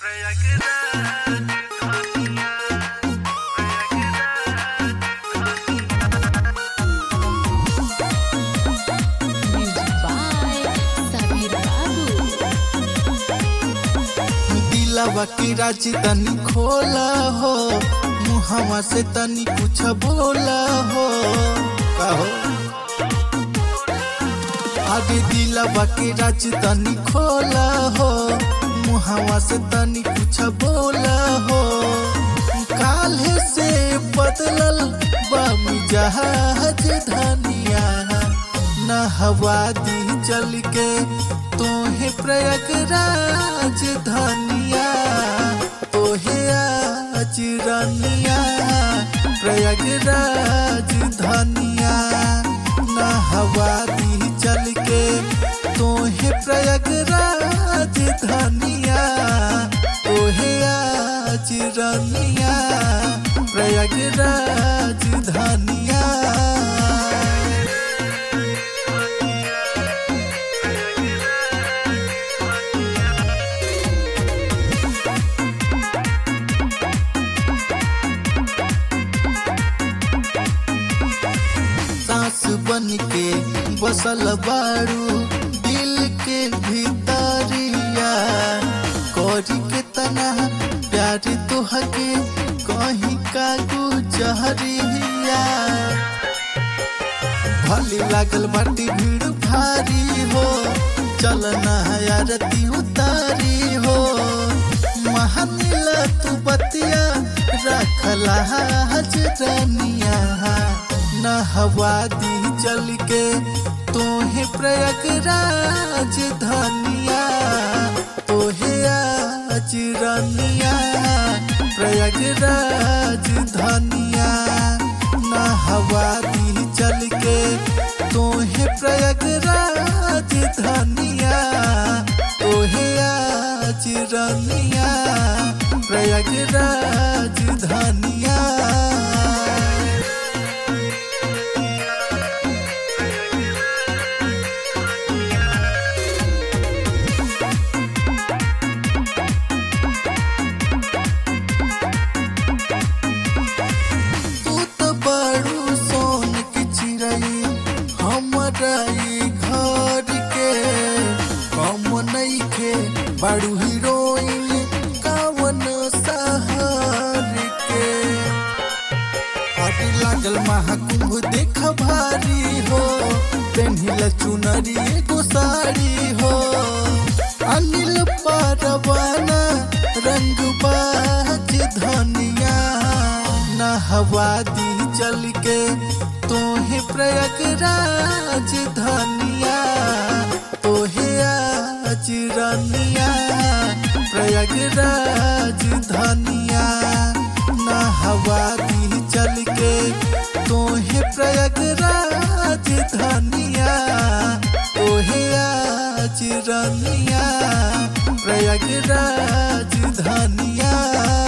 दिलवा की राज तनी खोला हो, मुहवा से तनी कुछ बोला हो। कहो आगे दिलवा की राज तनी खोला हो, मुहवा से तनी कुछ बोला हो। काल्हे से बदलल बामी जहाज धनिया, न हवा दी चल के तोहे प्रयागराज धनिया, तोहे आज रनिया प्रयागराज धनिया। न हवा दी चल के तोहे प्रयागराज धनिया, तोहे आज रनिया प्रयागराज धनिया। सांस बन के बसल बारू दिल के भीतरिया, कौरी के तना प्यार तोहके कहीं का गुजरिया। भली लागल बाटी भीड़ भारी हो, चलना आरती उतारी हो। महानिल तू बतिया रखला हजरनिया, न हवा दी चल के तोहे प्रयागराज धनिया, तोहे आज रनिया प्रयागराज धनिया। न हवा दी चल के तोहे प्रयागराज धनिया, तोहे आज रनिया प्रयागराज धनिया। घर के कम नइखे बड़ू हीरोइन कवन शहर के। पार्टी लागल महाकुंभ देख भारी हो, पेन्हिल चुनरी एगो साड़ी हो। अनिल परवाना रंग बाज धनिया, न हवा दी चल के तोहे प्रयागराज धनिया, तोहे आज रनिया प्रयागराज धनिया। न हवा दी चल के तोहे प्रयागराज धनिया, तोहे आज रनिया प्रयागराज धनिया।